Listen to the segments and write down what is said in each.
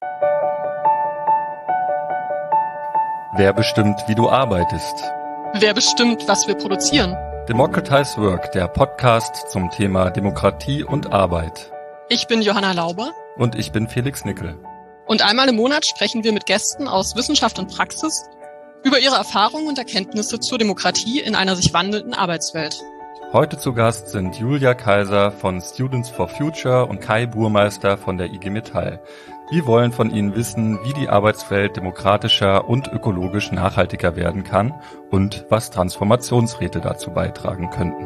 Wer bestimmt, wie du arbeitest? Wer bestimmt, was wir produzieren? Democratize Work, der Podcast zum Thema Demokratie und Arbeit. Ich bin Johanna Lauber. Und ich bin Felix Nickel. Und einmal im Monat sprechen wir mit Gästen aus Wissenschaft und Praxis über ihre Erfahrungen und Erkenntnisse zur Demokratie in einer sich wandelnden Arbeitswelt. Heute zu Gast sind Julia Kaiser von Students for Future und Kai Burmeister von der IG Metall. Wir wollen von Ihnen wissen, wie die Arbeitswelt demokratischer und ökologisch nachhaltiger werden kann und was Transformationsräte dazu beitragen könnten.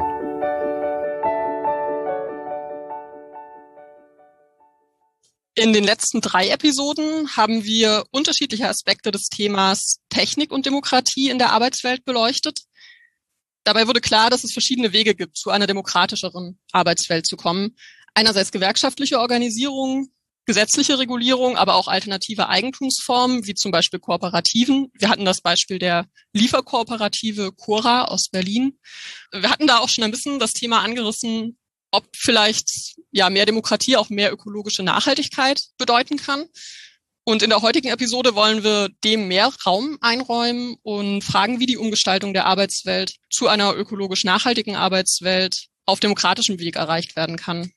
In den letzten 3 Episoden haben wir unterschiedliche Aspekte des Themas Technik und Demokratie in der Arbeitswelt beleuchtet. Dabei wurde klar, dass es verschiedene Wege gibt, zu einer demokratischeren Arbeitswelt zu kommen. Einerseits gewerkschaftliche Organisierung, gesetzliche Regulierung, aber auch alternative Eigentumsformen, wie zum Beispiel Kooperativen. Wir hatten das Beispiel der Lieferkooperative Cora aus Berlin. Wir hatten da auch schon ein bisschen das Thema angerissen, ob vielleicht mehr Demokratie auch mehr ökologische Nachhaltigkeit bedeuten kann. Und in der heutigen Episode wollen wir dem mehr Raum einräumen und fragen, wie die Umgestaltung der Arbeitswelt zu einer ökologisch nachhaltigen Arbeitswelt auf demokratischem Weg erreicht werden kann.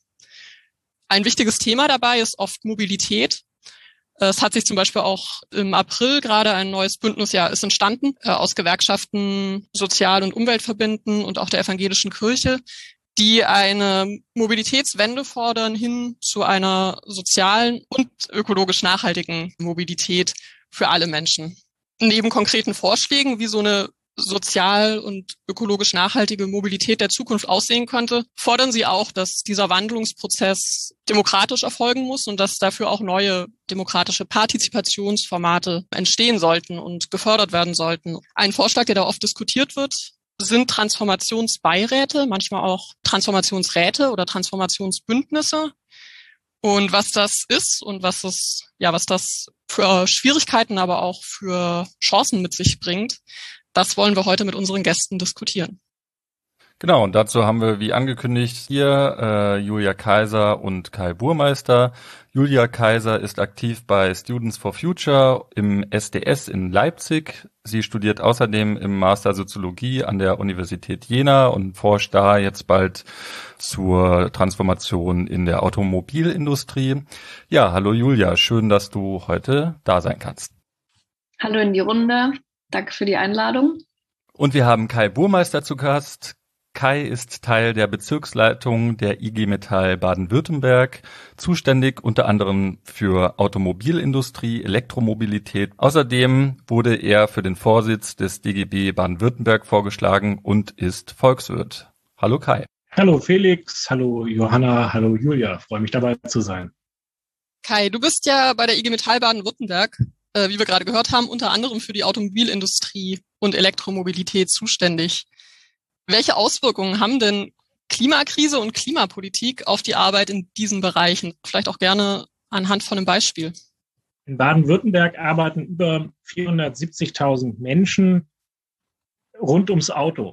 Ein wichtiges Thema dabei ist oft Mobilität. Es hat sich zum Beispiel auch im April gerade ein neues Bündnis ist entstanden aus Gewerkschaften, Sozial- und Umweltverbänden und auch der evangelischen Kirche, die eine Mobilitätswende fordern hin zu einer sozialen und ökologisch nachhaltigen Mobilität für alle Menschen. Neben konkreten Vorschlägen, wie so eine sozial und ökologisch nachhaltige Mobilität der Zukunft aussehen könnte, fordern sie auch, dass dieser Wandlungsprozess demokratisch erfolgen muss und dass dafür auch neue demokratische Partizipationsformate entstehen sollten und gefördert werden sollten. Ein Vorschlag, der da oft diskutiert wird, sind Transformationsbeiräte, manchmal auch Transformationsräte oder Transformationsbündnisse. Und was das ist und was das für Schwierigkeiten, aber auch für Chancen mit sich bringt, das wollen wir heute mit unseren Gästen diskutieren. Genau, und dazu haben wir, wie angekündigt, hier Julia Kaiser und Kai Burmeister. Julia Kaiser ist aktiv bei Students for Future im SDS in Leipzig. Sie studiert außerdem im Master Soziologie an der Universität Jena und forscht da jetzt bald zur Transformation in der Automobilindustrie. Ja, hallo Julia, schön, dass du heute da sein kannst. Hallo in die Runde, danke für die Einladung. Und wir haben Kai Burmeister zu Gast. Kai ist Teil der Bezirksleitung der IG Metall Baden-Württemberg, zuständig unter anderem für Automobilindustrie, Elektromobilität. Außerdem wurde er für den Vorsitz des DGB Baden-Württemberg vorgeschlagen und ist Volkswirt. Hallo Kai. Hallo Felix, hallo Johanna, hallo Julia. Freue mich dabei zu sein. Kai, du bist ja bei der IG Metall Baden-Württemberg, wie wir gerade gehört haben, unter anderem für die Automobilindustrie und Elektromobilität zuständig. Welche Auswirkungen haben denn Klimakrise und Klimapolitik auf die Arbeit in diesen Bereichen? Vielleicht auch gerne anhand von einem Beispiel. In Baden-Württemberg arbeiten über 470.000 Menschen rund ums Auto.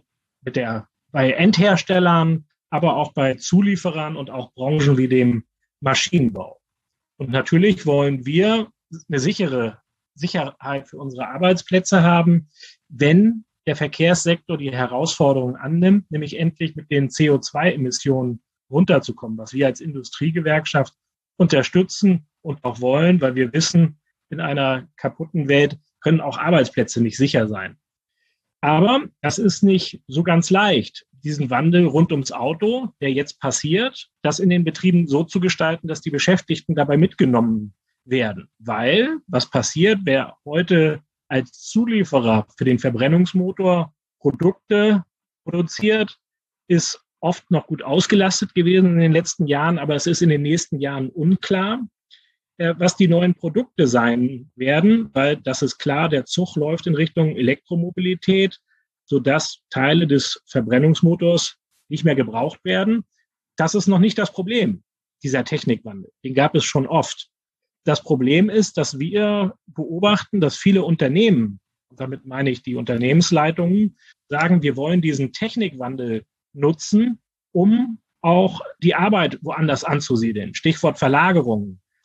Bei Endherstellern, aber auch bei Zulieferern und auch Branchen wie dem Maschinenbau. Und natürlich wollen wir eine sichere Sicherheit für unsere Arbeitsplätze haben, wenn der Verkehrssektor die Herausforderungen annimmt, nämlich endlich mit den CO2-Emissionen runterzukommen, was wir als Industriegewerkschaft unterstützen und auch wollen, weil wir wissen, in einer kaputten Welt können auch Arbeitsplätze nicht sicher sein. Aber das ist nicht so ganz leicht, diesen Wandel rund ums Auto, der jetzt passiert, das in den Betrieben so zu gestalten, dass die Beschäftigten dabei mitgenommen werden. Weil, was passiert, wer heute als Zulieferer für den Verbrennungsmotor Produkte produziert, ist oft noch gut ausgelastet gewesen in den letzten Jahren, aber es ist in den nächsten Jahren unklar, was die neuen Produkte sein werden, weil das ist klar, der Zug läuft in Richtung Elektromobilität, sodass Teile des Verbrennungsmotors nicht mehr gebraucht werden. Das ist noch nicht das Problem, dieser Technikwandel. Den gab es schon oft. Das Problem ist, dass wir beobachten, dass viele Unternehmen, und damit meine ich die Unternehmensleitungen, sagen, wir wollen diesen Technikwandel nutzen, um auch die Arbeit woanders anzusiedeln. Stichwort Verlagerung.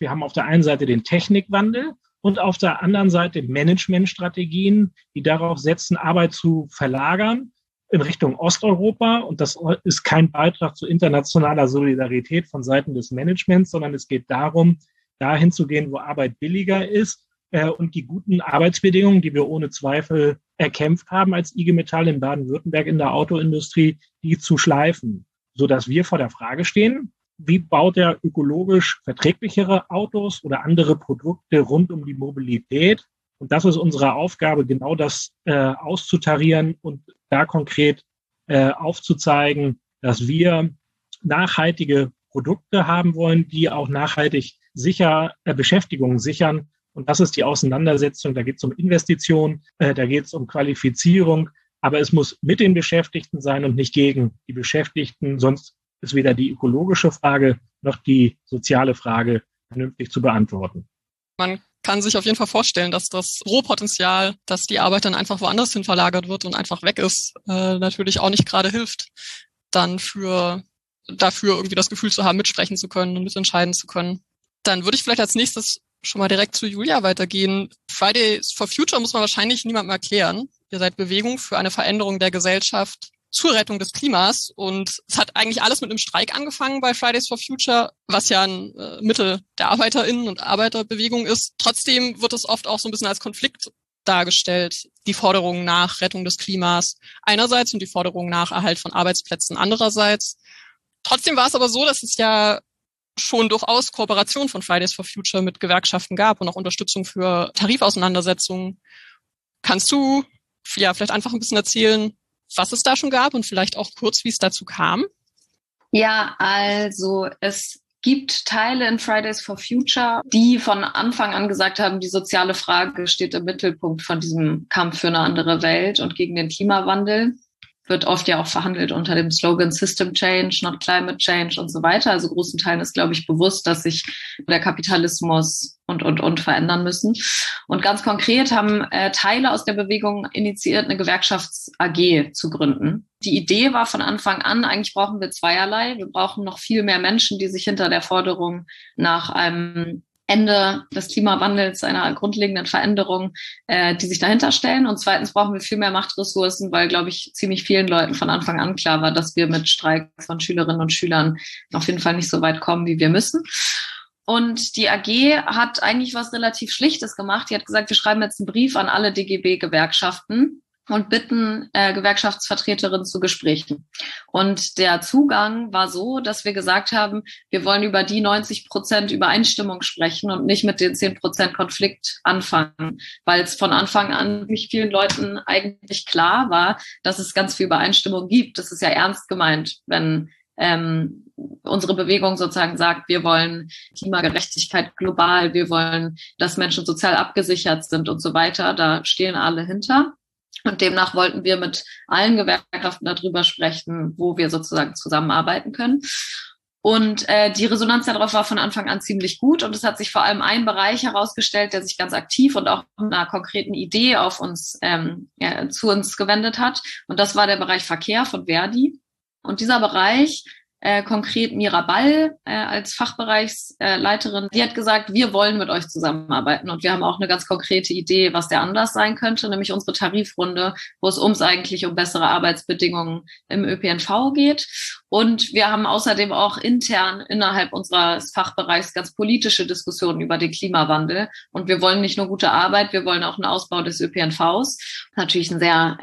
Wir haben auf der einen Seite den Technikwandel und auf der anderen Seite Managementstrategien, die darauf setzen, Arbeit zu verlagern in Richtung Osteuropa. Und das ist kein Beitrag zu internationaler Solidarität von Seiten des Managements, sondern es geht darum, dahin zu gehen, wo Arbeit billiger ist und die guten Arbeitsbedingungen, die wir ohne Zweifel erkämpft haben als IG Metall in Baden-Württemberg in der Autoindustrie, die zu schleifen, sodass wir vor der Frage stehen, wie baut er ökologisch verträglichere Autos oder andere Produkte rund um die Mobilität? Und das ist unsere Aufgabe, genau das auszutarieren und da konkret aufzuzeigen, dass wir nachhaltige Produkte haben wollen, die auch nachhaltig Beschäftigung sichern. Und das ist die Auseinandersetzung. Da geht es um Investitionen, da geht es um Qualifizierung. Aber es muss mit den Beschäftigten sein und nicht gegen die Beschäftigten. Sonst ist weder die ökologische Frage noch die soziale Frage vernünftig zu beantworten. Man kann sich auf jeden Fall vorstellen, dass das Rohpotenzial, dass die Arbeit dann einfach woanders hin verlagert wird und einfach weg ist, natürlich auch nicht gerade hilft, dann dafür irgendwie das Gefühl zu haben, mitsprechen zu können und mitentscheiden zu können. Dann würde ich vielleicht als nächstes schon mal direkt zu Julia weitergehen. Fridays for Future muss man wahrscheinlich niemandem erklären. Ihr seid Bewegung für eine Veränderung der Gesellschaft zur Rettung des Klimas. Und es hat eigentlich alles mit einem Streik angefangen bei Fridays for Future, was ja ein Mittel der ArbeiterInnen und Arbeiterbewegung ist. Trotzdem wird es oft auch so ein bisschen als Konflikt dargestellt, die Forderungen nach Rettung des Klimas einerseits und die Forderungen nach Erhalt von Arbeitsplätzen andererseits. Trotzdem war es aber so, dass es ja schon durchaus Kooperation von Fridays for Future mit Gewerkschaften gab und auch Unterstützung für Tarifauseinandersetzungen. Kannst du vielleicht einfach ein bisschen erzählen, was es da schon gab und vielleicht auch kurz, wie es dazu kam? Ja, also es gibt Teile in Fridays for Future, die von Anfang an gesagt haben, die soziale Frage steht im Mittelpunkt von diesem Kampf für eine andere Welt und gegen den Klimawandel. Wird oft ja auch verhandelt unter dem Slogan System Change, not Climate Change und so weiter. Also großen Teilen ist, glaube ich, bewusst, dass sich der Kapitalismus und verändern müssen. Und ganz konkret haben Teile aus der Bewegung initiiert, eine Gewerkschafts-AG zu gründen. Die Idee war von Anfang an, eigentlich brauchen wir zweierlei. Wir brauchen noch viel mehr Menschen, die sich hinter der Forderung nach einem Ende des Klimawandels, einer grundlegenden Veränderung, die sich dahinter stellen. Und zweitens brauchen wir viel mehr Machtressourcen, weil, glaube ich, ziemlich vielen Leuten von Anfang an klar war, dass wir mit Streiks von Schülerinnen und Schülern auf jeden Fall nicht so weit kommen, wie wir müssen. Und die AG hat eigentlich was relativ Schlichtes gemacht. Die hat gesagt, wir schreiben jetzt einen Brief an alle DGB-Gewerkschaften und bitten Gewerkschaftsvertreterinnen zu Gesprächen. Und der Zugang war so, dass wir gesagt haben, wir wollen über die 90% Übereinstimmung sprechen und nicht mit den 10% Konflikt anfangen, weil es von Anfang an nicht vielen Leuten eigentlich klar war, dass es ganz viel Übereinstimmung gibt. Das ist ja ernst gemeint, wenn unsere Bewegung sozusagen sagt, wir wollen Klimagerechtigkeit global, wir wollen, dass Menschen sozial abgesichert sind und so weiter. Da stehen alle hinter. Und demnach wollten wir mit allen Gewerkschaften darüber sprechen, wo wir sozusagen zusammenarbeiten können. Und die Resonanz darauf war von Anfang an ziemlich gut. Und es hat sich vor allem ein Bereich herausgestellt, der sich ganz aktiv und auch mit einer konkreten Idee auf uns zu uns gewendet hat. Und das war der Bereich Verkehr von Verdi. Und dieser Bereich, konkret Mira Ball als Fachbereichsleiterin, die hat gesagt, wir wollen mit euch zusammenarbeiten. Und wir haben auch eine ganz konkrete Idee, was der Anlass sein könnte, nämlich unsere Tarifrunde, wo es eigentlich um bessere Arbeitsbedingungen im ÖPNV geht. Und wir haben außerdem auch intern innerhalb unseres Fachbereichs ganz politische Diskussionen über den Klimawandel. Und wir wollen nicht nur gute Arbeit, wir wollen auch einen Ausbau des ÖPNVs. Natürlich ein sehr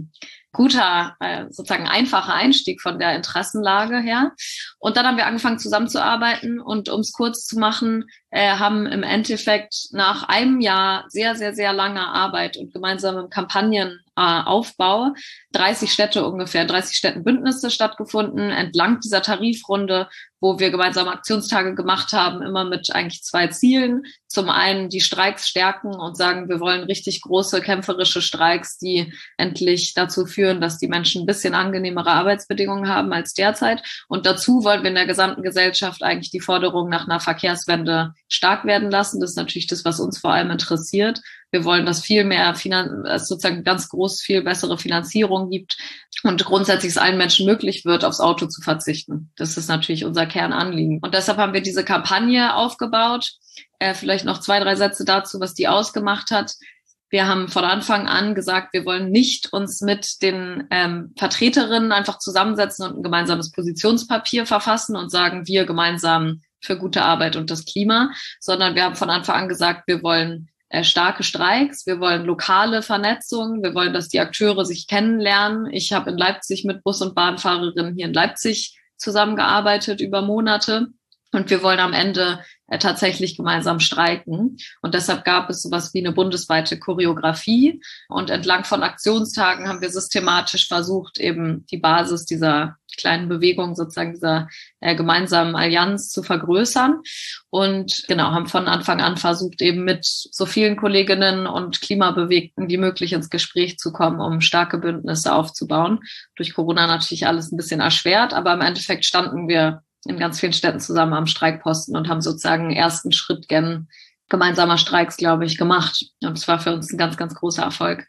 guter, sozusagen einfacher Einstieg von der Interessenlage her. Und dann haben wir angefangen zusammenzuarbeiten und um es kurz zu machen, haben im Endeffekt nach einem Jahr sehr, sehr, sehr langer Arbeit und gemeinsamem Kampagnenaufbau 30 Städtenbündnisse stattgefunden, entlang dieser Tarifrunde, wo wir gemeinsam Aktionstage gemacht haben, immer mit eigentlich 2 Zielen. Zum einen die Streiks stärken und sagen, wir wollen richtig große kämpferische Streiks, die endlich dazu führen, dass die Menschen ein bisschen angenehmere Arbeitsbedingungen haben als derzeit. Und dazu wollen wir in der gesamten Gesellschaft eigentlich die Forderung nach einer Verkehrswende stark werden lassen. Das ist natürlich das, was uns vor allem interessiert, Wir wollen, dass viel mehr sozusagen ganz groß viel bessere Finanzierung gibt und grundsätzlich es allen Menschen möglich wird, aufs Auto zu verzichten. Das ist natürlich unser Kernanliegen. Und deshalb haben wir diese Kampagne aufgebaut. Vielleicht noch 2, 3 Sätze dazu, was die ausgemacht hat. Wir haben von Anfang an gesagt, wir wollen nicht uns mit den Vertreterinnen einfach zusammensetzen und ein gemeinsames Positionspapier verfassen und sagen, wir gemeinsam für gute Arbeit und das Klima, sondern wir haben von Anfang an gesagt, wir wollen starke Streiks, wir wollen lokale Vernetzung, wir wollen, dass die Akteure sich kennenlernen. Ich habe in Leipzig mit Bus- und Bahnfahrerinnen hier in Leipzig zusammengearbeitet über Monate und wir wollen am Ende tatsächlich gemeinsam streiken. Und deshalb gab es sowas wie eine bundesweite Choreografie. Und entlang von Aktionstagen haben wir systematisch versucht, eben die Basis dieser kleinen Bewegung, sozusagen dieser gemeinsamen Allianz zu vergrößern. Und genau, haben von Anfang an versucht, eben mit so vielen Kolleginnen und Klimabewegten wie möglich ins Gespräch zu kommen, um starke Bündnisse aufzubauen. Durch Corona natürlich alles ein bisschen erschwert, aber im Endeffekt standen wir in ganz vielen Städten zusammen am Streikposten und haben sozusagen einen ersten Schritt gemeinsamer Streiks, glaube ich, gemacht. Und es war für uns ein ganz, ganz großer Erfolg.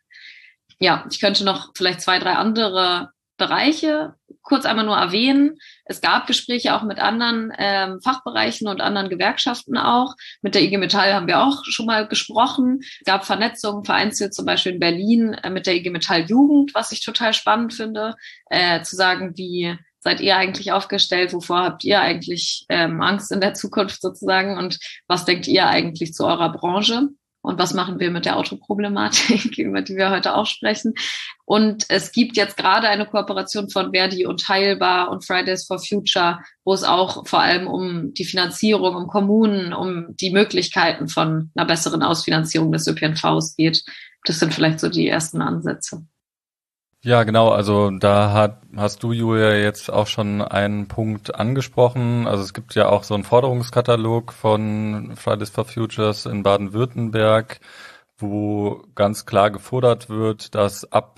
Ja, ich könnte noch vielleicht 2, 3 andere Bereiche kurz einmal nur erwähnen. Es gab Gespräche auch mit anderen Fachbereichen und anderen Gewerkschaften auch. Mit der IG Metall haben wir auch schon mal gesprochen. Es gab Vernetzungen vereinzelt, zum Beispiel in Berlin mit der IG Metall Jugend, was ich total spannend finde, zu sagen, wie seid ihr eigentlich aufgestellt? Wovor habt ihr eigentlich Angst in der Zukunft sozusagen? Und was denkt ihr eigentlich zu eurer Branche? Und was machen wir mit der Autoproblematik, über die wir heute auch sprechen? Und es gibt jetzt gerade eine Kooperation von Verdi und Teilbar und Fridays for Future, wo es auch vor allem um die Finanzierung, um Kommunen, um die Möglichkeiten von einer besseren Ausfinanzierung des ÖPNVs geht. Das sind vielleicht so die ersten Ansätze. Ja, genau. Also da hast du, Julia, jetzt auch schon einen Punkt angesprochen. Also es gibt ja auch so einen Forderungskatalog von Fridays for Futures in Baden-Württemberg, wo ganz klar gefordert wird, dass ab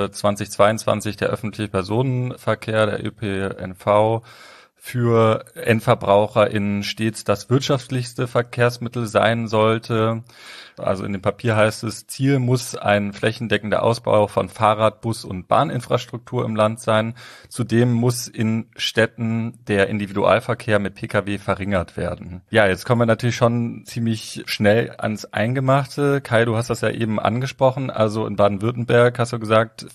2022 der öffentliche Personenverkehr, der ÖPNV, für EndverbraucherInnen stets das wirtschaftlichste Verkehrsmittel sein sollte. Also in dem Papier heißt es, Ziel muss ein flächendeckender Ausbau von Fahrrad-, Bus- und Bahninfrastruktur im Land sein. Zudem muss in Städten der Individualverkehr mit Pkw verringert werden. Ja, jetzt kommen wir natürlich schon ziemlich schnell ans Eingemachte. Kai, du hast das ja eben angesprochen. Also in Baden-Württemberg hast du gesagt,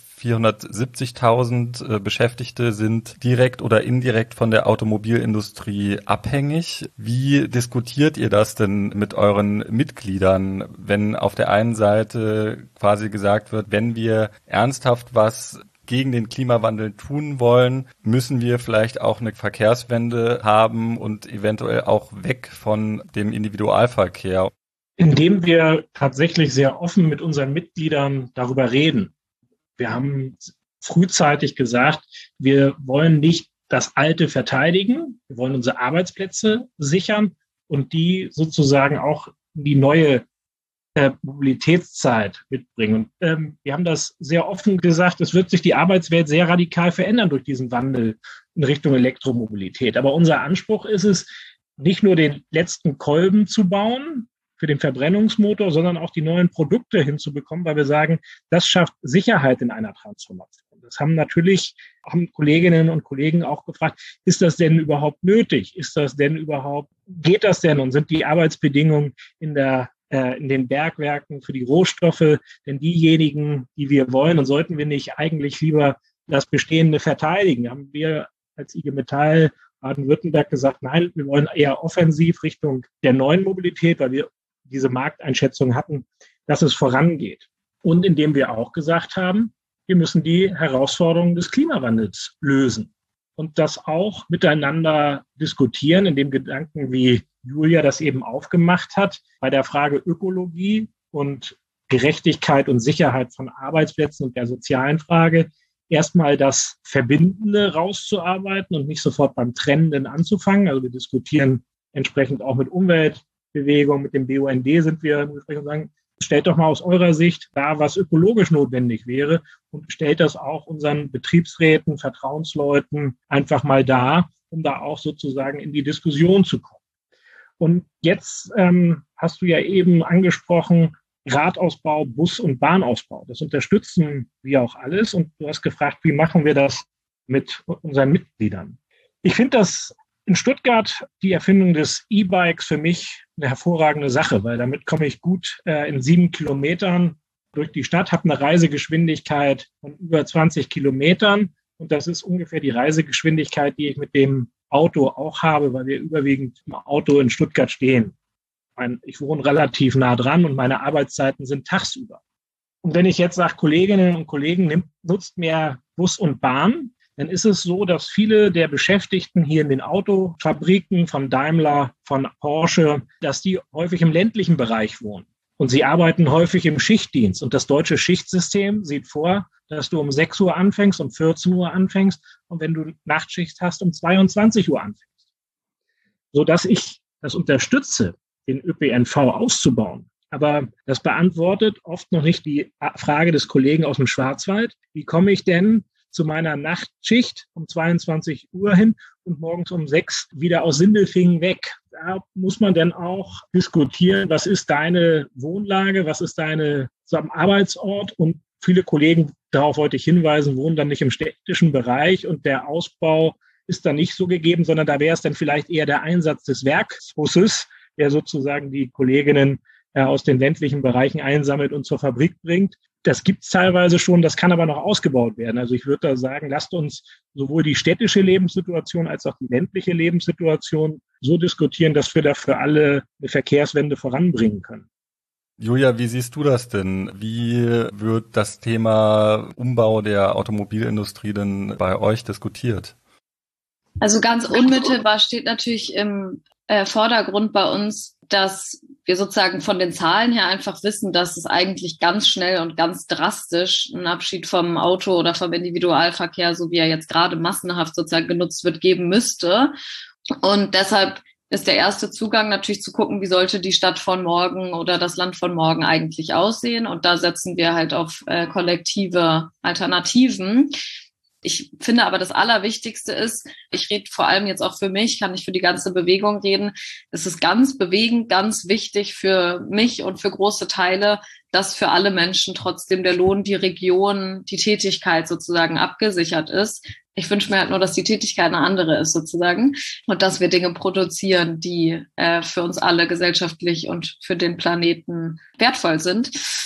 470.000 Beschäftigte sind direkt oder indirekt von der Automobilindustrie abhängig. Wie diskutiert ihr das denn mit euren Mitgliedern, wenn auf der einen Seite quasi gesagt wird, wenn wir ernsthaft was gegen den Klimawandel tun wollen, müssen wir vielleicht auch eine Verkehrswende haben und eventuell auch weg von dem Individualverkehr? Indem wir tatsächlich sehr offen mit unseren Mitgliedern darüber reden. Wir haben frühzeitig gesagt, wir wollen nicht das Alte verteidigen, wir wollen unsere Arbeitsplätze sichern und die sozusagen auch in die neue Mobilitätszeit mitbringen. Und wir haben das sehr offen gesagt, es wird sich die Arbeitswelt sehr radikal verändern durch diesen Wandel in Richtung Elektromobilität. Aber unser Anspruch ist es, nicht nur den letzten Kolben zu bauen für den Verbrennungsmotor, sondern auch die neuen Produkte hinzubekommen, weil wir sagen, das schafft Sicherheit in einer Transformation. Das haben Kolleginnen und Kollegen auch gefragt, ist das denn überhaupt nötig? Geht das denn? Und sind die Arbeitsbedingungen in den Bergwerken für die Rohstoffe denn diejenigen, die wir wollen? Und sollten wir nicht eigentlich lieber das Bestehende verteidigen? Haben wir als IG Metall Baden-Württemberg gesagt, nein, wir wollen eher offensiv Richtung der neuen Mobilität, weil wir diese Markteinschätzung hatten, dass es vorangeht. Und indem wir auch gesagt haben, wir müssen die Herausforderungen des Klimawandels lösen und das auch miteinander diskutieren, in dem Gedanken, wie Julia das eben aufgemacht hat, bei der Frage Ökologie und Gerechtigkeit und Sicherheit von Arbeitsplätzen und der sozialen Frage, erstmal das Verbindende rauszuarbeiten und nicht sofort beim Trennenden anzufangen. Also wir diskutieren entsprechend auch mit Umweltbewegungen, mit dem BUND sind wir im Gespräch und sagen, stellt doch mal aus eurer Sicht da, was ökologisch notwendig wäre und stellt das auch unseren Betriebsräten, Vertrauensleuten einfach mal dar, um da auch sozusagen in die Diskussion zu kommen. Und jetzt hast du ja eben angesprochen, Radausbau, Bus- und Bahnausbau. Das unterstützen wir auch alles. Und du hast gefragt, wie machen wir das mit unseren Mitgliedern? Ich finde das in Stuttgart die Erfindung des E-Bikes für mich eine hervorragende Sache, weil damit komme ich gut in 7 Kilometern durch die Stadt, habe eine Reisegeschwindigkeit von über 20 Kilometern. Und das ist ungefähr die Reisegeschwindigkeit, die ich mit dem Auto auch habe, weil wir überwiegend im Auto in Stuttgart stehen. Ich wohne relativ nah dran und meine Arbeitszeiten sind tagsüber. Und wenn ich jetzt sage, Kolleginnen und Kollegen, nutzt mehr Bus und Bahn, dann ist es so, dass viele der Beschäftigten hier in den Autofabriken von Daimler, von Porsche, dass die häufig im ländlichen Bereich wohnen. Und sie arbeiten häufig im Schichtdienst. Und das deutsche Schichtsystem sieht vor, dass du um 6 Uhr anfängst, um 14 Uhr anfängst und wenn du Nachtschicht hast, um 22 Uhr anfängst. Sodass ich das unterstütze, den ÖPNV auszubauen. Aber das beantwortet oft noch nicht die Frage des Kollegen aus dem Schwarzwald. Wie komme ich denn zu meiner Nachtschicht um 22 Uhr hin und morgens um 6 wieder aus Sindelfingen weg? Da muss man dann auch diskutieren, was ist deine Wohnlage, was ist dein Arbeitsort? Und viele Kollegen, darauf wollte ich hinweisen, wohnen dann nicht im städtischen Bereich und der Ausbau ist dann nicht so gegeben, sondern da wäre es dann vielleicht eher der Einsatz des Werksbusses, der sozusagen die Kolleginnen aus den ländlichen Bereichen einsammelt und zur Fabrik bringt. Das gibt es teilweise schon, das kann aber noch ausgebaut werden. Also ich würde da sagen, lasst uns sowohl die städtische Lebenssituation als auch die ländliche Lebenssituation so diskutieren, dass wir da für alle eine Verkehrswende voranbringen können. Julia, wie siehst du das denn? Wie wird das Thema Umbau der Automobilindustrie denn bei euch diskutiert? Also ganz unmittelbar steht natürlich im Vordergrund bei uns, dass wir sozusagen von den Zahlen her einfach wissen, dass es eigentlich ganz schnell und ganz drastisch einen Abschied vom Auto oder vom Individualverkehr, so wie er jetzt gerade massenhaft sozusagen genutzt wird, geben müsste. Und deshalb ist der erste Zugang natürlich zu gucken, wie sollte die Stadt von morgen oder das Land von morgen eigentlich aussehen. Und da setzen wir halt auf kollektive Alternativen. Ich finde aber, das Allerwichtigste ist, ich rede vor allem jetzt auch für mich, kann nicht für die ganze Bewegung reden, es ist ganz bewegend, ganz wichtig für mich und für große Teile, dass für alle Menschen trotzdem der Lohn, die Region, die Tätigkeit sozusagen abgesichert ist. Ich wünsche mir halt nur, dass die Tätigkeit eine andere ist sozusagen und dass wir Dinge produzieren, die für uns alle gesellschaftlich und für den Planeten wertvoll sind.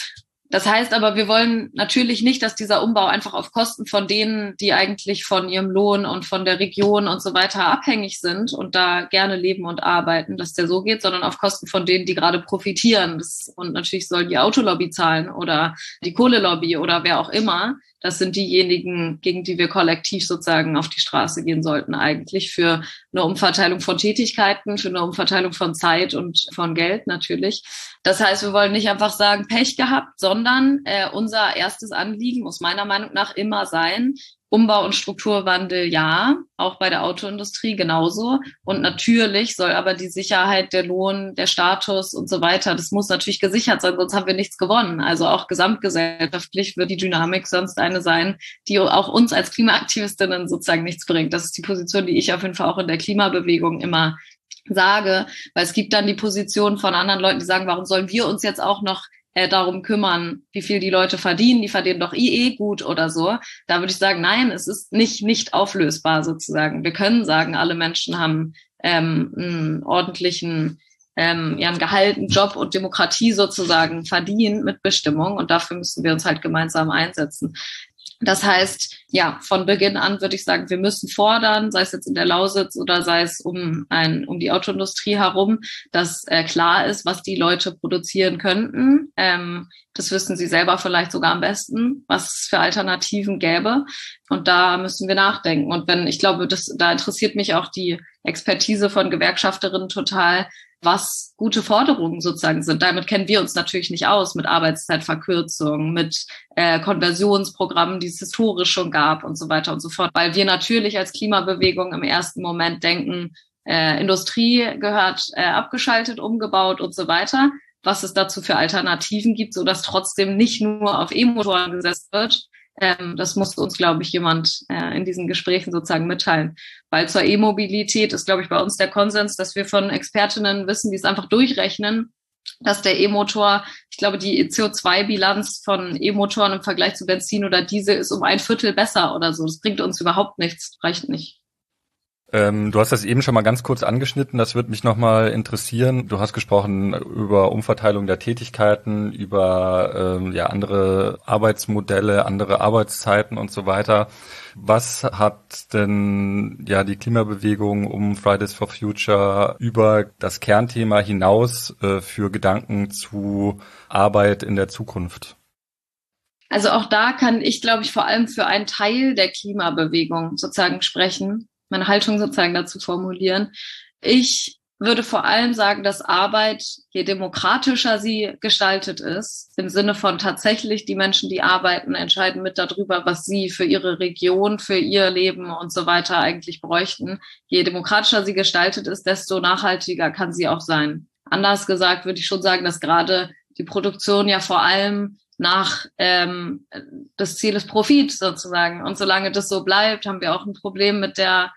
Das heißt aber, wir wollen natürlich nicht, dass dieser Umbau einfach auf Kosten von denen, die eigentlich von ihrem Lohn und von der Region und so weiter abhängig sind und da gerne leben und arbeiten, dass der so geht, sondern auf Kosten von denen, die gerade profitieren. Und natürlich soll die Autolobby zahlen oder die Kohlelobby oder wer auch immer. Das sind diejenigen, gegen die wir kollektiv sozusagen auf die Straße gehen sollten, eigentlich für eine Umverteilung von Tätigkeiten, für eine Umverteilung von Zeit und von Geld natürlich. Das heißt, wir wollen nicht einfach sagen, Pech gehabt, sondern unser erstes Anliegen muss meiner Meinung nach immer sein, Umbau und Strukturwandel ja, auch bei der Autoindustrie genauso. Und natürlich soll aber die Sicherheit, der Lohn, der Status und so weiter, das muss natürlich gesichert sein, sonst haben wir nichts gewonnen. Also auch gesamtgesellschaftlich wird die Dynamik sonst eine sein, die auch uns als Klimaaktivistinnen sozusagen nichts bringt. Das ist die Position, die ich auf jeden Fall auch in der Klimabewegung immer sage, weil es gibt dann die Position von anderen Leuten, die sagen, warum sollen wir uns jetzt auch noch darum kümmern, wie viel die Leute verdienen, die verdienen doch gut oder so. Da würde ich sagen, nein, es ist nicht auflösbar sozusagen. Wir können sagen, alle Menschen haben einen ordentlichen einen Gehalt, einen Job und Demokratie sozusagen verdienen mit Bestimmung und dafür müssen wir uns halt gemeinsam einsetzen. Das heißt, ja, von Beginn an würde ich sagen, wir müssen fordern, sei es jetzt in der Lausitz oder sei es um die Autoindustrie herum, dass klar ist, was die Leute produzieren könnten. Das wissen sie selber vielleicht sogar am besten, was es für Alternativen gäbe. Und da müssen wir nachdenken. Und ich glaube, da interessiert mich auch die Expertise von Gewerkschafterinnen total, was gute Forderungen sozusagen sind. Damit kennen wir uns natürlich nicht aus, mit Arbeitszeitverkürzung, mit Konversionsprogrammen, die es historisch schon gab und so weiter und so fort. Weil wir natürlich als Klimabewegung im ersten Moment denken, Industrie gehört abgeschaltet, umgebaut und so weiter. Was es dazu für Alternativen gibt, sodass trotzdem nicht nur auf E-Motoren gesetzt wird. Das muss uns, glaube ich, jemand in diesen Gesprächen sozusagen mitteilen. Weil zur E-Mobilität ist, glaube ich, bei uns der Konsens, dass wir von Expertinnen wissen, die es einfach durchrechnen, dass der E-Motor, ich glaube, die CO2-Bilanz von E-Motoren im Vergleich zu Benzin oder Diesel ist um 1/4 besser oder so. Das bringt uns überhaupt nichts, reicht nicht. Du hast das eben schon mal ganz kurz angeschnitten, das würde mich nochmal interessieren. Du hast gesprochen über Umverteilung der Tätigkeiten, über andere Arbeitsmodelle, andere Arbeitszeiten und so weiter. Was hat denn die Klimabewegung um Fridays for Future über das Kernthema hinaus für Gedanken zu Arbeit in der Zukunft? Also auch da kann ich, glaube ich, vor allem für einen Teil der Klimabewegung sozusagen sprechen, meine Haltung sozusagen dazu formulieren. Ich würde vor allem sagen, dass Arbeit, je demokratischer sie gestaltet ist, im Sinne von tatsächlich die Menschen, die arbeiten, entscheiden mit darüber, was sie für ihre Region, für ihr Leben und so weiter eigentlich bräuchten. Je demokratischer sie gestaltet ist, desto nachhaltiger kann sie auch sein. Anders gesagt würde ich schon sagen, dass gerade die Produktion ja vor allem nach das Ziel ist Profit sozusagen. Und solange das so bleibt, haben wir auch ein Problem mit der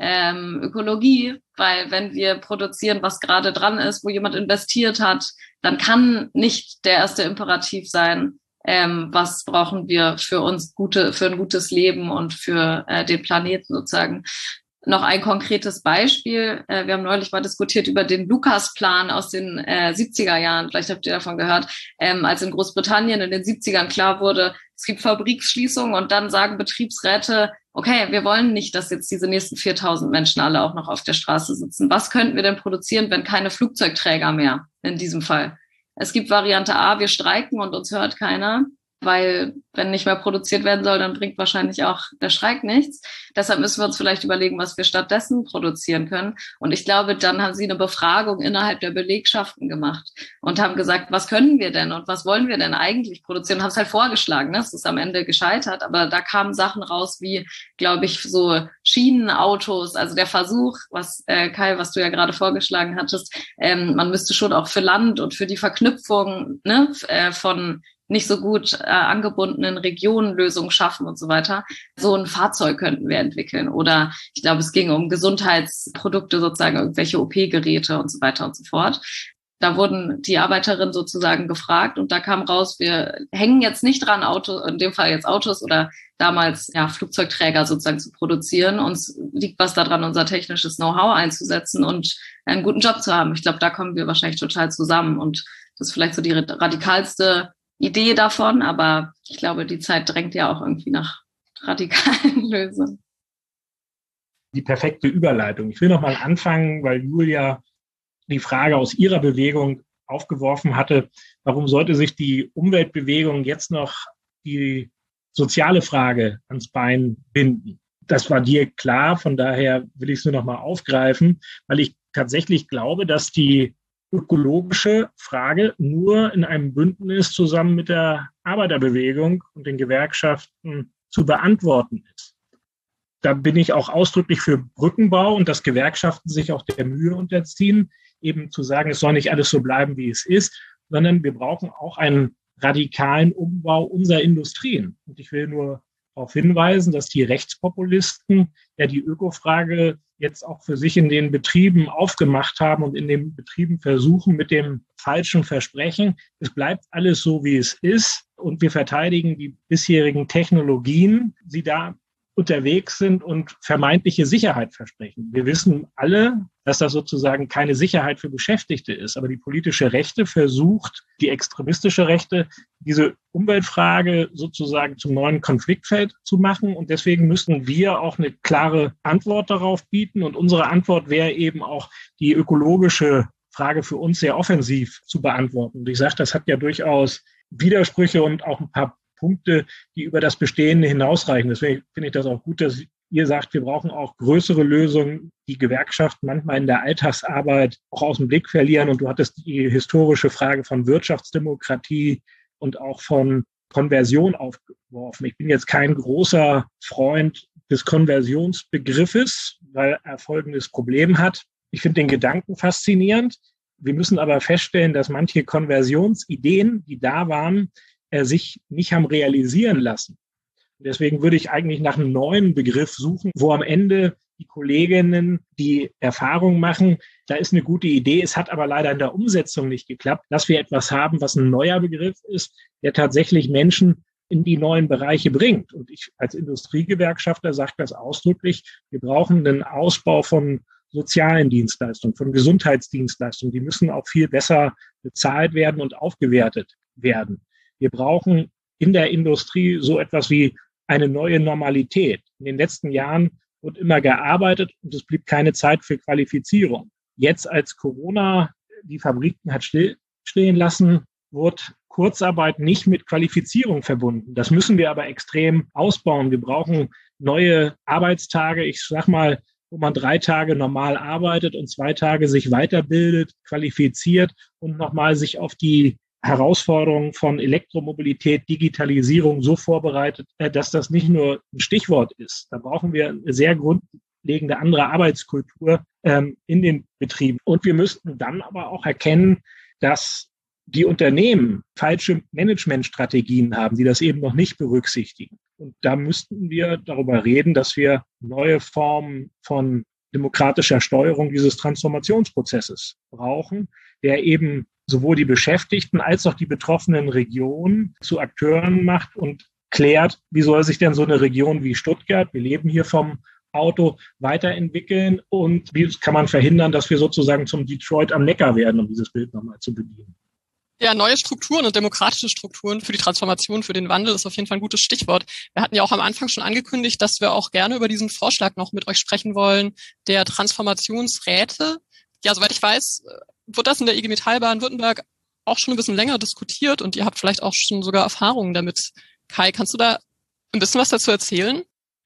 Ökologie, weil wenn wir produzieren, was gerade dran ist, wo jemand investiert hat, dann kann nicht der erste Imperativ sein, was brauchen wir für ein gutes Leben und für den Planeten sozusagen. Noch ein konkretes Beispiel. Wir haben neulich mal diskutiert über den Lucas-Plan aus den 70er Jahren. Vielleicht habt ihr davon gehört. Als in Großbritannien in den 70ern klar wurde, es gibt Fabriksschließungen und dann sagen Betriebsräte, okay, wir wollen nicht, dass jetzt diese nächsten 4.000 Menschen alle auch noch auf der Straße sitzen. Was könnten wir denn produzieren, wenn keine Flugzeugträger mehr in diesem Fall? Es gibt Variante A, wir streiken und uns hört keiner. Weil wenn nicht mehr produziert werden soll, dann bringt wahrscheinlich auch der Streik nichts. Deshalb müssen wir uns vielleicht überlegen, was wir stattdessen produzieren können. Und ich glaube, dann haben sie eine Befragung innerhalb der Belegschaften gemacht und haben gesagt, was können wir denn und was wollen wir denn eigentlich produzieren? Und haben es halt vorgeschlagen. Ne? Es ist am Ende gescheitert, aber da kamen Sachen raus wie, glaube ich, so Schienenautos, also der Versuch, Kai, was du ja gerade vorgeschlagen hattest, man müsste schon auch für Land und für die Verknüpfung von nicht so gut angebundenen Regionen Lösungen schaffen und so weiter. So ein Fahrzeug könnten wir entwickeln. Oder ich glaube, es ging um Gesundheitsprodukte, sozusagen irgendwelche OP-Geräte und so weiter und so fort. Da wurden die Arbeiterinnen sozusagen gefragt und da kam raus, wir hängen jetzt nicht dran, in dem Fall jetzt Autos oder damals Flugzeugträger sozusagen zu produzieren. Uns liegt was daran, unser technisches Know-how einzusetzen und einen guten Job zu haben. Ich glaube, da kommen wir wahrscheinlich total zusammen und das ist vielleicht so die radikalste Idee davon, aber ich glaube, die Zeit drängt ja auch irgendwie nach radikalen Lösungen. Die perfekte Überleitung. Ich will noch mal anfangen, weil Julia die Frage aus ihrer Bewegung aufgeworfen hatte, warum sollte sich die Umweltbewegung jetzt noch die soziale Frage ans Bein binden? Das war dir klar, von daher will ich es nur noch mal aufgreifen, weil ich tatsächlich glaube, dass die ökologische Frage nur in einem Bündnis zusammen mit der Arbeiterbewegung und den Gewerkschaften zu beantworten ist. Da bin ich auch ausdrücklich für Brückenbau und dass Gewerkschaften sich auch der Mühe unterziehen, eben zu sagen, es soll nicht alles so bleiben, wie es ist, sondern wir brauchen auch einen radikalen Umbau unserer Industrien. Und ich will nur darauf hinweisen, dass die Rechtspopulisten ja die Ökofrage jetzt auch für sich in den Betrieben aufgemacht haben und in den Betrieben versuchen mit dem falschen Versprechen, es bleibt alles so, wie es ist und wir verteidigen die bisherigen Technologien, die da unterwegs sind und vermeintliche Sicherheit versprechen. Wir wissen alle, dass das sozusagen keine Sicherheit für Beschäftigte ist. Aber die politische Rechte versucht, die extremistische Rechte, diese Umweltfrage sozusagen zum neuen Konfliktfeld zu machen. Und deswegen müssen wir auch eine klare Antwort darauf bieten. Und unsere Antwort wäre eben auch die ökologische Frage für uns sehr offensiv zu beantworten. Und ich sage, das hat ja durchaus Widersprüche und auch ein paar Punkte, die über das Bestehende hinausreichen. Deswegen finde ich das auch gut, dass ihr sagt, wir brauchen auch größere Lösungen, die Gewerkschaften manchmal in der Alltagsarbeit auch aus dem Blick verlieren. Und du hattest die historische Frage von Wirtschaftsdemokratie und auch von Konversion aufgeworfen. Ich bin jetzt kein großer Freund des Konversionsbegriffes, weil er folgendes Problem hat. Ich finde den Gedanken faszinierend. Wir müssen aber feststellen, dass manche Konversionsideen, die da waren, sich nicht haben realisieren lassen. Deswegen würde ich eigentlich nach einem neuen Begriff suchen, wo am Ende die Kolleginnen, die Erfahrung machen, da ist eine gute Idee. Es hat aber leider in der Umsetzung nicht geklappt, dass wir etwas haben, was ein neuer Begriff ist, der tatsächlich Menschen in die neuen Bereiche bringt. Und ich als Industriegewerkschafter sage das ausdrücklich, wir brauchen einen Ausbau von sozialen Dienstleistungen, von Gesundheitsdienstleistungen. Die müssen auch viel besser bezahlt werden und aufgewertet werden. Wir brauchen in der Industrie so etwas wie eine neue Normalität. In den letzten Jahren wurde immer gearbeitet und es blieb keine Zeit für Qualifizierung. Jetzt, als Corona die Fabriken hat stillstehen lassen, wurde Kurzarbeit nicht mit Qualifizierung verbunden. Das müssen wir aber extrem ausbauen. Wir brauchen neue Arbeitstage. Ich sag mal, wo man 3 Tage normal arbeitet und 2 Tage sich weiterbildet, qualifiziert und nochmal sich auf die Herausforderungen von Elektromobilität, Digitalisierung so vorbereitet, dass das nicht nur ein Stichwort ist. Da brauchen wir eine sehr grundlegende andere Arbeitskultur in den Betrieben. Und wir müssten dann aber auch erkennen, dass die Unternehmen falsche Managementstrategien haben, die das eben noch nicht berücksichtigen. Und da müssten wir darüber reden, dass wir neue Formen von demokratischer Steuerung dieses Transformationsprozesses brauchen, der eben sowohl die Beschäftigten als auch die betroffenen Regionen zu Akteuren macht und klärt, wie soll sich denn so eine Region wie Stuttgart, wir leben hier vom Auto, weiterentwickeln und wie kann man verhindern, dass wir sozusagen zum Detroit am Neckar werden, um dieses Bild nochmal zu bedienen. Ja, neue Strukturen und demokratische Strukturen für die Transformation, für den Wandel ist auf jeden Fall ein gutes Stichwort. Wir hatten ja auch am Anfang schon angekündigt, dass wir auch gerne über diesen Vorschlag noch mit euch sprechen wollen, der Transformationsräte. Ja, soweit ich weiß, wird das in der IG Metall Baden-Württemberg auch schon ein bisschen länger diskutiert und ihr habt vielleicht auch schon sogar Erfahrungen damit. Kai, kannst du da ein bisschen was dazu erzählen?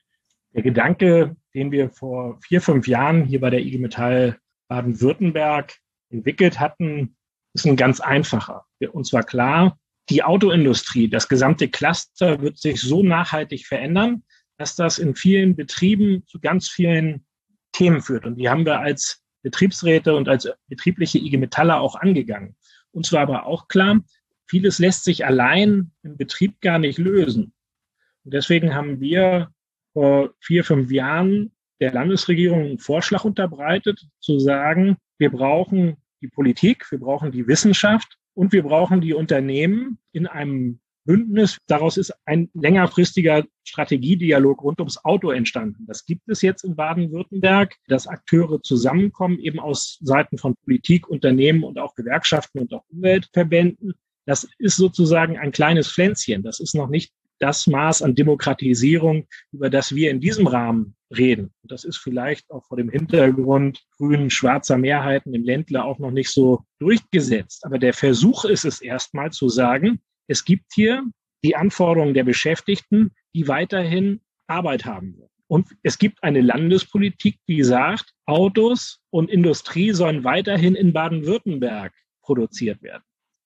Der Gedanke, den wir vor 4-5 Jahren hier bei der IG Metall Baden-Württemberg entwickelt hatten, ist ein ganz einfacher. Uns war klar, die Autoindustrie, das gesamte Cluster wird sich so nachhaltig verändern, dass das in vielen Betrieben zu ganz vielen Themen führt. Und die haben wir als Betriebsräte und als betriebliche IG Metaller auch angegangen. Uns war aber auch klar, vieles lässt sich allein im Betrieb gar nicht lösen. Und deswegen haben wir vor 4-5 Jahren der Landesregierung einen Vorschlag unterbreitet, zu sagen, wir brauchen die Politik, wir brauchen die Wissenschaft und wir brauchen die Unternehmen in einem Bündnis. Daraus ist ein längerfristiger Strategiedialog rund ums Auto entstanden. Das gibt es jetzt in Baden-Württemberg, dass Akteure zusammenkommen, eben aus Seiten von Politik, Unternehmen und auch Gewerkschaften und auch Umweltverbänden. Das ist sozusagen ein kleines Pflänzchen. Das ist noch nicht das Maß an Demokratisierung, über das wir in diesem Rahmen reden. Und das ist vielleicht auch vor dem Hintergrund grün-schwarzer Mehrheiten im Ländle auch noch nicht so durchgesetzt. Aber der Versuch ist es erstmal zu sagen, es gibt hier die Anforderungen der Beschäftigten, die weiterhin Arbeit haben werden. Und es gibt eine Landespolitik, die sagt, Autos und Industrie sollen weiterhin in Baden-Württemberg produziert werden.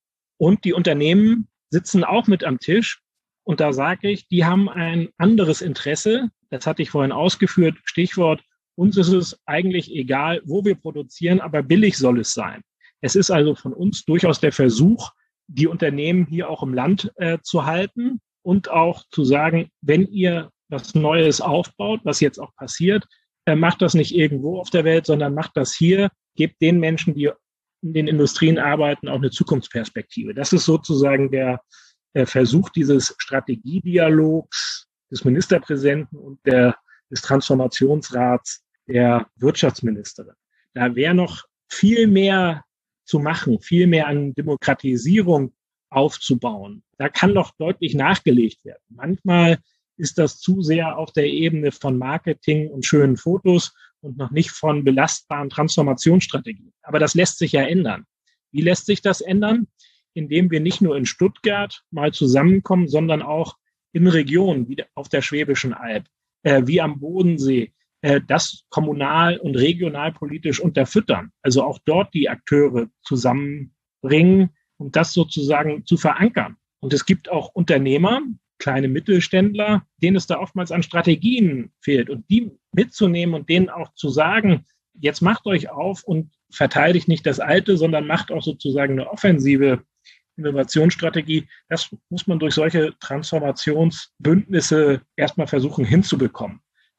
Und die Unternehmen sitzen auch mit am Tisch. Und da sage ich, die haben ein anderes Interesse. Das hatte ich vorhin ausgeführt. Stichwort, uns ist es eigentlich egal, wo wir produzieren, aber billig soll es sein. Es ist also von uns durchaus der Versuch, die Unternehmen hier auch im Land zu halten und auch zu sagen, wenn ihr was Neues aufbaut, was jetzt auch passiert, macht das nicht irgendwo auf der Welt, sondern macht das hier, gebt den Menschen, die in den Industrien arbeiten, auch eine Zukunftsperspektive. Das ist sozusagen der Versuch dieses Strategiedialogs des Ministerpräsidenten und des Transformationsrats der Wirtschaftsministerin. Da wäre noch viel mehr zu machen, viel mehr an Demokratisierung aufzubauen. Da kann noch deutlich nachgelegt werden. Manchmal ist das zu sehr auf der Ebene von Marketing und schönen Fotos und noch nicht von belastbaren Transformationsstrategien. Aber das lässt sich ja ändern. Wie lässt sich das ändern? Indem wir nicht nur in Stuttgart mal zusammenkommen, sondern auch in Regionen wie auf der Schwäbischen Alb, wie am Bodensee, das kommunal- und regionalpolitisch unterfüttern. Also auch dort die Akteure zusammenbringen, um das sozusagen zu verankern. Und es gibt auch Unternehmer, kleine Mittelständler, denen es da oftmals an Strategien fehlt. Und die mitzunehmen und denen auch zu sagen, jetzt macht euch auf und verteidigt nicht das Alte, sondern macht auch sozusagen eine offensive Innovationsstrategie. Das muss man durch solche Transformationsbündnisse erstmal versuchen hinzubekommen.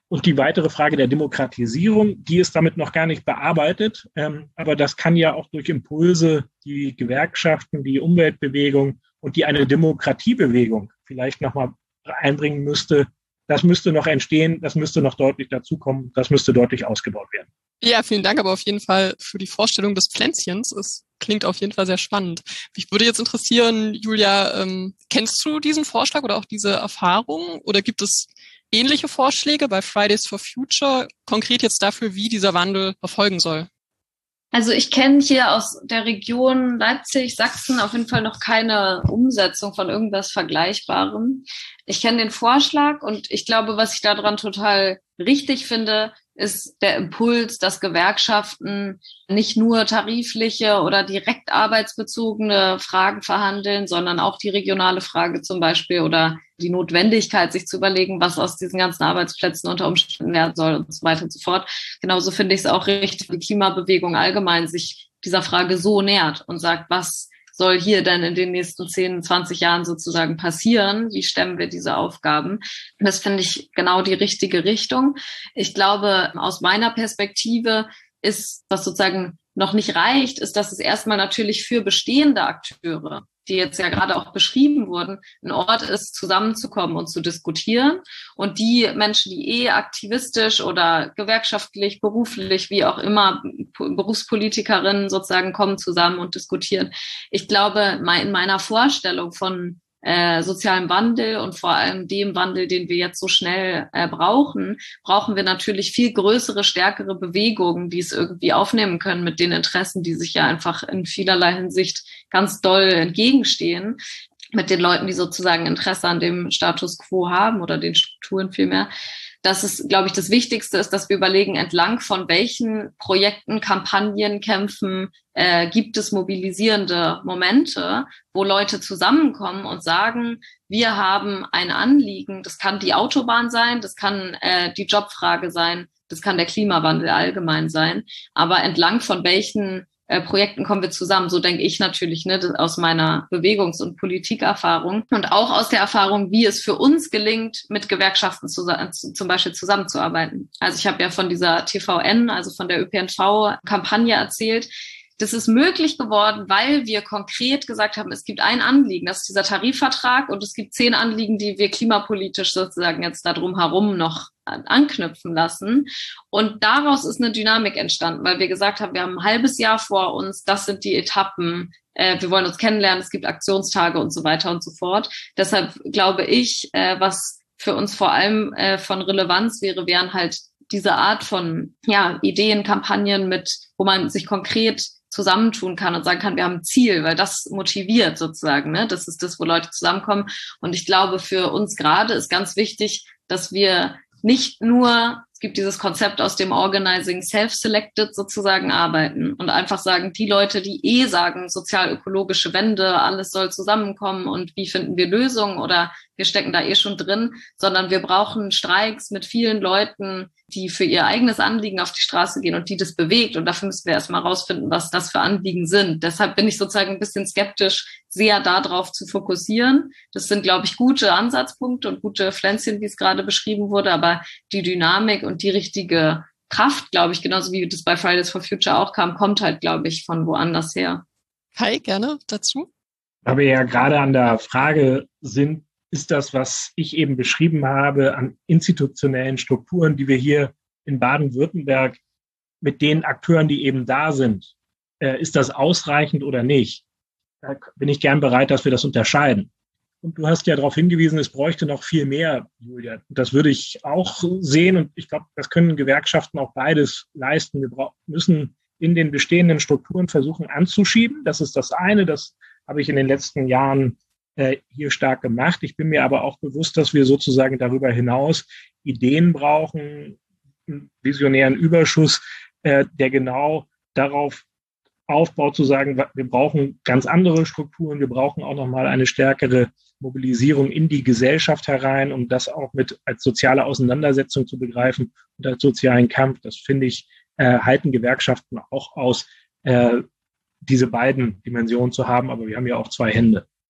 Und die weitere Frage der Demokratisierung, die ist damit noch gar nicht bearbeitet. Aber das kann ja auch durch Impulse, die Gewerkschaften, die Umweltbewegung und die eine Demokratiebewegung vielleicht nochmal einbringen müsste, das müsste noch entstehen, das müsste noch deutlich dazukommen, das müsste deutlich ausgebaut werden. Ja, vielen Dank aber auf jeden Fall für die Vorstellung des Pflänzchens. Es klingt auf jeden Fall sehr spannend. Mich würde jetzt interessieren, Julia, kennst du diesen Vorschlag oder auch diese Erfahrung? Oder gibt es ähnliche Vorschläge bei Fridays for Future, konkret jetzt dafür, wie dieser Wandel erfolgen soll? Also ich kenne hier aus der Region Leipzig, Sachsen auf jeden Fall noch keine Umsetzung von irgendwas Vergleichbarem. Ich kenne den Vorschlag und ich glaube, was ich daran total richtig finde, ist der Impuls, dass Gewerkschaften nicht nur tarifliche oder direkt arbeitsbezogene Fragen verhandeln, sondern auch die regionale Frage zum Beispiel oder die Notwendigkeit, sich zu überlegen, was aus diesen ganzen Arbeitsplätzen unter Umständen werden soll und so weiter und so fort. Genauso finde ich es auch richtig, die Klimabewegung allgemein sich dieser Frage so nähert und sagt, was soll hier denn in den nächsten 10, 20 Jahren sozusagen passieren? Wie stemmen wir diese Aufgaben? Das finde ich genau die richtige Richtung. Ich glaube, aus meiner Perspektive ist, was sozusagen noch nicht reicht, ist, dass es erstmal natürlich für bestehende Akteure, die jetzt ja gerade auch beschrieben wurden, ein Ort ist, zusammenzukommen und zu diskutieren. Und die Menschen, die aktivistisch oder gewerkschaftlich, beruflich, wie auch immer, Berufspolitikerinnen sozusagen kommen zusammen und diskutieren. Ich glaube, in meiner Vorstellung von sozialem Wandel und vor allem dem Wandel, den wir jetzt so schnell brauchen wir natürlich viel größere, stärkere Bewegungen, die es irgendwie aufnehmen können mit den Interessen, die sich ja einfach in vielerlei Hinsicht ganz doll entgegenstehen, mit den Leuten, die sozusagen Interesse an dem Status quo haben oder den Strukturen vielmehr. Das ist, glaube ich, das Wichtigste ist, dass wir überlegen, entlang von welchen Projekten, Kampagnen, Kämpfen gibt es mobilisierende Momente, wo Leute zusammenkommen und sagen, wir haben ein Anliegen, das kann die Autobahn sein, das kann die Jobfrage sein, das kann der Klimawandel allgemein sein, aber entlang von welchen Projekten kommen wir zusammen. So denke ich natürlich, aus meiner Bewegungs- und Politikerfahrung und auch aus der Erfahrung, wie es für uns gelingt, mit Gewerkschaften zum Beispiel zusammenzuarbeiten. Also ich habe ja von dieser TVN, also von der ÖPNV-Kampagne erzählt. Das ist möglich geworden, weil wir konkret gesagt haben, es gibt ein Anliegen, das ist dieser Tarifvertrag und es gibt 10 Anliegen, die wir klimapolitisch sozusagen jetzt da drum herum noch anknüpfen lassen. Und daraus ist eine Dynamik entstanden, weil wir gesagt haben, wir haben ein halbes Jahr vor uns, das sind die Etappen, wir wollen uns kennenlernen, es gibt Aktionstage und so weiter und so fort. Deshalb glaube ich, was für uns vor allem von Relevanz wären halt diese Art von Ideen, Kampagnen wo man sich konkret zusammentun kann und sagen kann, wir haben ein Ziel, weil das motiviert sozusagen, Das ist das, wo Leute zusammenkommen. Und ich glaube, für uns gerade ist ganz wichtig, dass wir nicht nur, es gibt dieses Konzept aus dem Organizing Self-Selected sozusagen arbeiten und einfach sagen, die Leute, die sagen, sozial-ökologische Wende, alles soll zusammenkommen und wie finden wir Lösungen oder wir stecken da schon drin, sondern wir brauchen Streiks mit vielen Leuten, die für ihr eigenes Anliegen auf die Straße gehen und die das bewegt. Und dafür müssen wir erstmal rausfinden, was das für Anliegen sind. Deshalb bin ich sozusagen ein bisschen skeptisch, sehr darauf zu fokussieren. Das sind, glaube ich, gute Ansatzpunkte und gute Pflänzchen, wie es gerade beschrieben wurde. Aber die Dynamik und die richtige Kraft, glaube ich, genauso wie das bei Fridays for Future auch kam, kommt halt, glaube ich, von woanders her. Kai, gerne dazu. Da wir ja gerade an der Frage sind, ist das, was ich eben beschrieben habe, an institutionellen Strukturen, die wir hier in Baden-Württemberg mit den Akteuren, die eben da sind, ist das ausreichend oder nicht? Da bin ich gern bereit, dass wir das unterscheiden. Und du hast ja darauf hingewiesen, es bräuchte noch viel mehr, Julia. Das würde ich auch sehen und ich glaube, das können Gewerkschaften auch beides leisten. Wir müssen in den bestehenden Strukturen versuchen anzuschieben. Das ist das eine, das habe ich in den letzten Jahren hier stark gemacht. Ich bin mir aber auch bewusst, dass wir sozusagen darüber hinaus Ideen brauchen, einen visionären Überschuss, der genau darauf aufbaut, zu sagen, wir brauchen ganz andere Strukturen, wir brauchen auch nochmal eine stärkere Mobilisierung in die Gesellschaft herein, um das auch mit als soziale Auseinandersetzung zu begreifen und als sozialen Kampf. Das finde ich, halten Gewerkschaften auch aus, diese beiden Dimensionen zu haben, aber wir haben ja auch 2 Hände.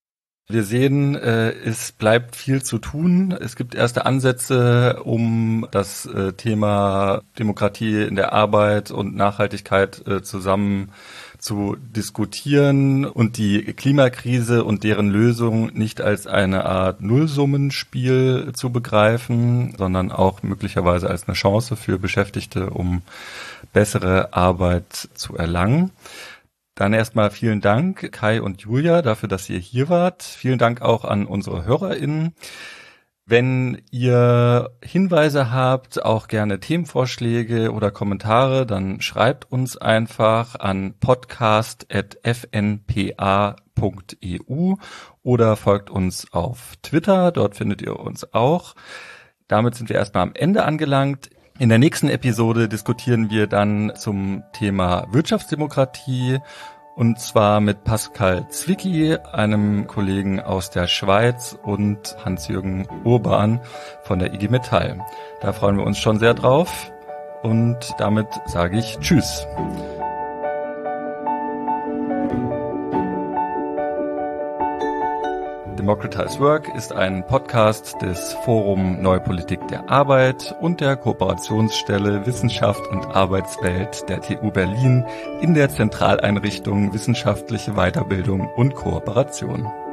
Wir sehen, es bleibt viel zu tun. Es gibt erste Ansätze, um das Thema Demokratie in der Arbeit und Nachhaltigkeit zusammen zu diskutieren und die Klimakrise und deren Lösung nicht als eine Art Nullsummenspiel zu begreifen, sondern auch möglicherweise als eine Chance für Beschäftigte, um bessere Arbeit zu erlangen. Dann erstmal vielen Dank, Kai und Julia, dafür, dass ihr hier wart. Vielen Dank auch an unsere HörerInnen. Wenn ihr Hinweise habt, auch gerne Themenvorschläge oder Kommentare, dann schreibt uns einfach an podcast@fnpa.eu oder folgt uns auf Twitter, dort findet ihr uns auch. Damit sind wir erstmal am Ende angelangt. In der nächsten Episode diskutieren wir dann zum Thema Wirtschaftsdemokratie und zwar mit Pascal Zwicky, einem Kollegen aus der Schweiz, und Hans-Jürgen Urban von der IG Metall. Da freuen wir uns schon sehr drauf und damit sage ich Tschüss. Democratize Work ist ein Podcast des Forum Neue Politik der Arbeit und der Kooperationsstelle Wissenschaft und Arbeitswelt der TU Berlin in der Zentraleinrichtung Wissenschaftliche Weiterbildung und Kooperation.